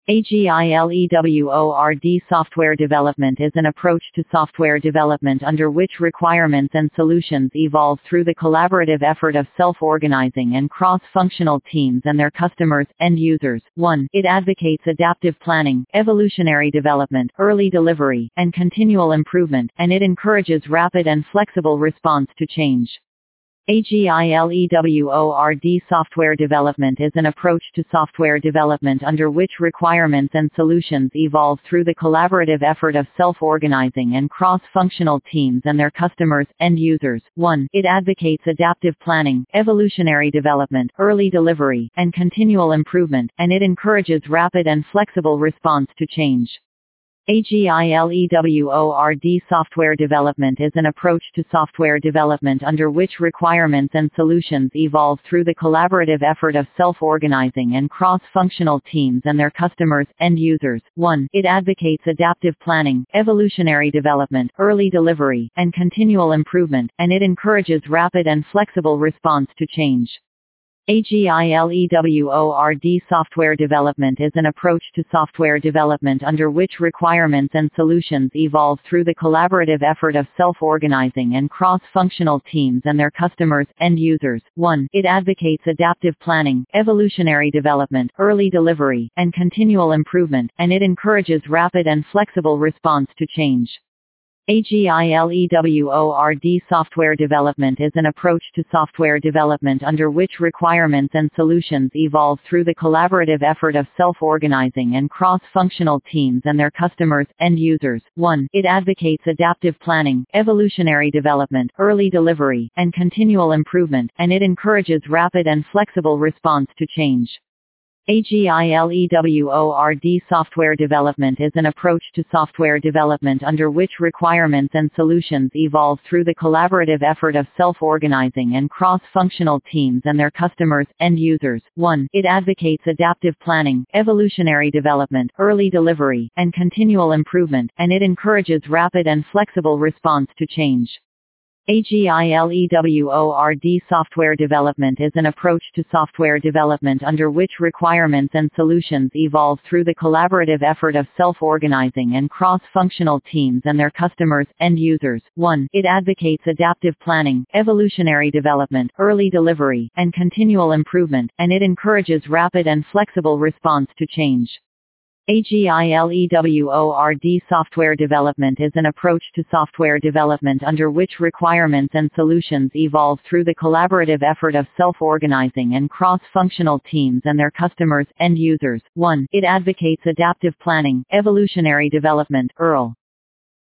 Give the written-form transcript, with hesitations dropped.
AGILEWORD software development is an approach to software development under which requirements and solutions evolve through the collaborative effort of self-organizing and cross-functional teams and their customers, end users. 1. It advocates adaptive planning, evolutionary development, early delivery, and continual improvement, and it encourages rapid and flexible response to change. AGILEWORD software development is an approach to software development under which requirements and solutions evolve through the collaborative effort of self-organizing and cross-functional teams and their customers, end users. 1. It advocates adaptive planning, evolutionary development, early delivery, and continual improvement, and it encourages rapid and flexible response to change. AGILEWORD software development is an approach to software development under which requirements and solutions evolve through the collaborative effort of self-organizing and cross-functional teams and their customers, end users. 1. It advocates adaptive planning, evolutionary development, early delivery, and continual improvement, and it encourages rapid and flexible response to change. AGILEWORD software development is an approach to software development under which requirements and solutions evolve through the collaborative effort of self-organizing and cross-functional teams and their customers, end users. 1. It advocates adaptive planning, evolutionary development, early delivery, and continual improvement, and it encourages rapid and flexible response to change. AGILEWORD software development is an approach to software development under which requirements and solutions evolve through the collaborative effort of self-organizing and cross-functional teams and their customers, end users. 1. It advocates adaptive planning, evolutionary development, early delivery, and continual improvement, and it encourages rapid and flexible response to change. AGILEWORD software development is an approach to software development under which requirements and solutions evolve through the collaborative effort of self-organizing and cross-functional teams and their customers, end users. 1. It advocates adaptive planning, evolutionary development, early delivery, and continual improvement, and it encourages rapid and flexible response to change. AGILEWORD software development is an approach to software development under which requirements and solutions evolve through the collaborative effort of self-organizing and cross-functional teams and their customers, end users. 1. It advocates adaptive planning, evolutionary development, early delivery, and continual improvement, and it encourages rapid and flexible response to change. AGILEWORD software development is an approach to software development under which requirements and solutions evolve through the collaborative effort of self-organizing and cross-functional teams and their customers, end users. 1. It advocates adaptive planning, evolutionary development, EARL.